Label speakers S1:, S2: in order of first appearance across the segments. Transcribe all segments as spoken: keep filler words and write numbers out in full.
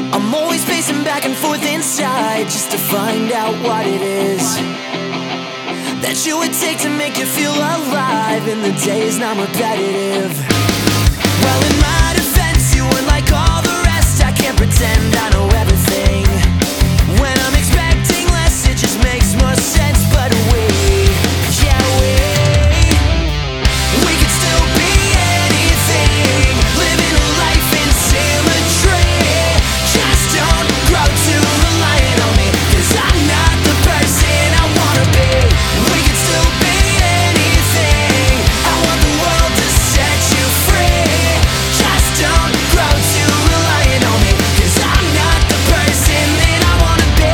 S1: I'm always pacing back and forth inside just to find out what it is that you would take to make you feel alive in the days not repetitive. Well, in my defense, you weren't like all the rest. I can't pretend I know everything. When I'm expecting less, it just makes more sense. But we, yeah we, we could still be anything, living a life in symmetry. Just don't grow too reliant on me, 'cause I'm not the person I wanna be. We could still be anything. I want the world to set you free. Just don't grow too reliant on me, 'cause I'm not the person that I wanna be.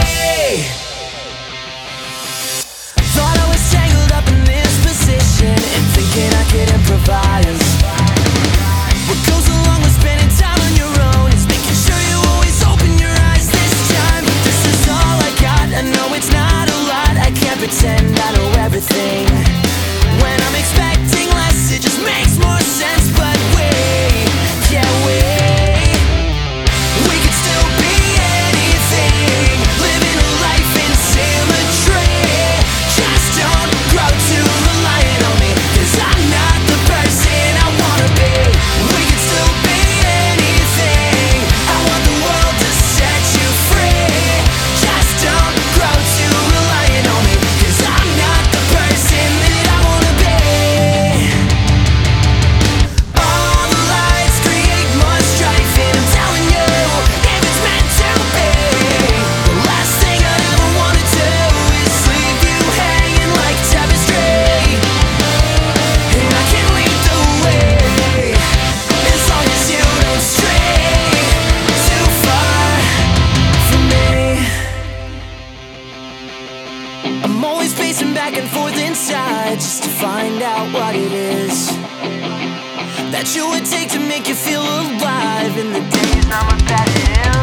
S1: Thought I was tangled up in this position and thinking I could improvise. What goes along with spending time on your own is making sure you always open your eyes this time. But this is all I got. I know it's not a lot. I can't pretend I know everything. When I'm expecting less, it just makes more sense. But we, yeah we, we could still be anything, living a life in symmetry. Just don't grow too reliant on me, 'cause I'm not the person I wanna be. We could still be anything. I want the world to set you free. Just don't grow too reliant on me, 'cause I'm not the person that I wanna be. All the lights create more strife, and I'm telling you, if it's meant to be, the last thing I'd ever wanna do is leave you hanging like tapestry. And I can lead the way, as long as you don't stray too far from me. I'm always pacing back and forth inside just to find out what it is that you would take to make you feel alive in the days I'm repetitive.